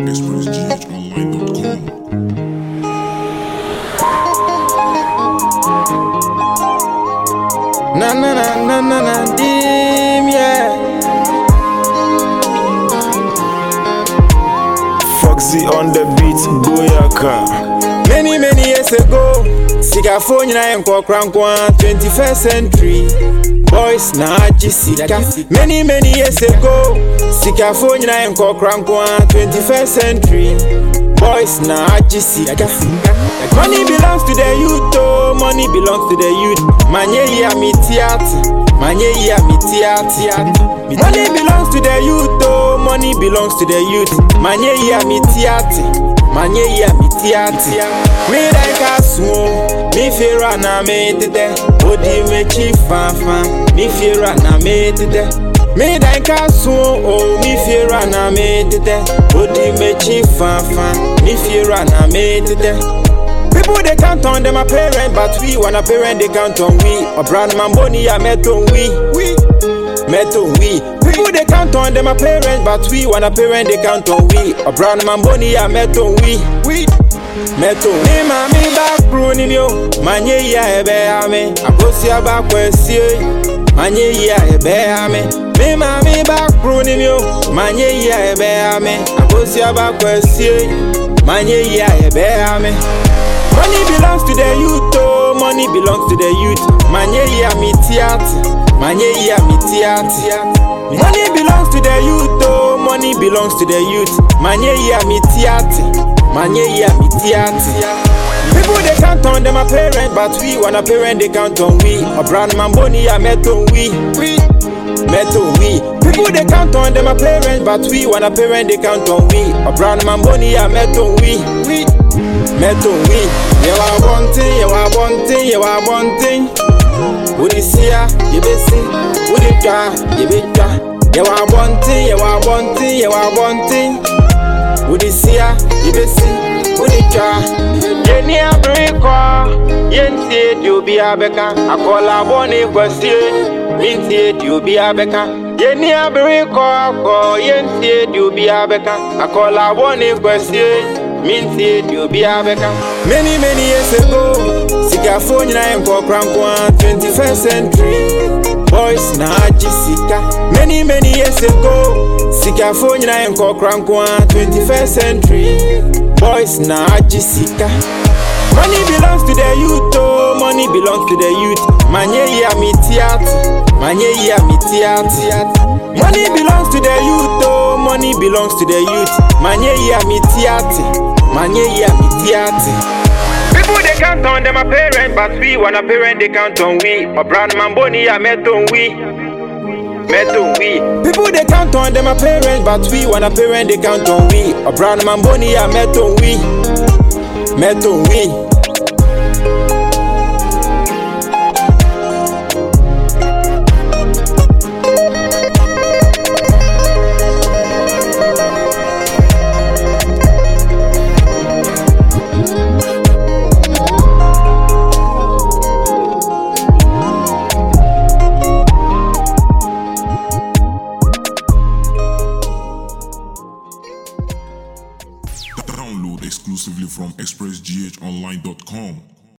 Na na na na na na dim, yeah. Foxy on the beat, Boyaka. Many years ago, Sikaphone na enko krankwa 21st century. Boys na Jessica. Many years ago, Sikaphone na enko krankwa 21st century. Boys na Jessica. Money belongs to the youth, oh, money belongs to the youth. Manye ya mitiati, manye ya mitiati. Money belongs to the youth, oh, money belongs to the youth. Manye ya mitiati, manye ya mitiati. Me like a swoon, me fear na me today. Odi me chief fanfan, me fear na me today. Me like a swoon, oh, me fear na me today. Odi me chief fanfan, me fear na me today. People they count on them a parent, but we want a parent they count on we. A brand man money a met on we. People they count on them a parent, but we want a parent they count on we. A brand man money a met on we. Meto ni mami back running yo, manye ya ebe ame. Akosi aba kwesi, manye ya ebe ame. Me mami back running yo, manye ya ebe ame. Akosi aba kwesi, manye ya ebe ame. Money belongs to the youth, oh, money belongs to the youth. Manye ya mitiati, manye ya mitiati. Money belongs to the youth, oh, money belongs to the youth. Manye ya mitiati, manye ya mitiati. People they count on them a parent, but we want a parent they count on we. A brand man money a met on we. People they count on them a parent, but we want a parent they count on we. A brand man money a met on we. Meto we, you are wanting, you are wanting, you are wanting. Would you see ya, you be see, would you try, you be try. You are wanting, you are wanting, you are wanting. Would you see ya, you be see, would you try. Jenny a breakwa, yenti you be a beka. I call a bonny question, minty you be a beka. Jenny a breakwa, yenti you be a beka. I call a bonny question. Minty you be a beka. Many years ago, Sikaphone na enko krankwa 21st century. Boys na Jessica. Many years ago, Sikaphone na enko krankwa 21st century. Boys na Jessica. Money belongs to the youth, oh, money belongs to the youth. Manye ya mitiati, manye ya mitiati. Money belongs to the youth, oh, money belongs to the youth. Manye ya mitiati, manye ya mitiati. People they count on them a parent, but we want a parent they count on we. A brand man money a met on we. People they count on them a parent, but we want a parent they count on we. A brand man money a met on we.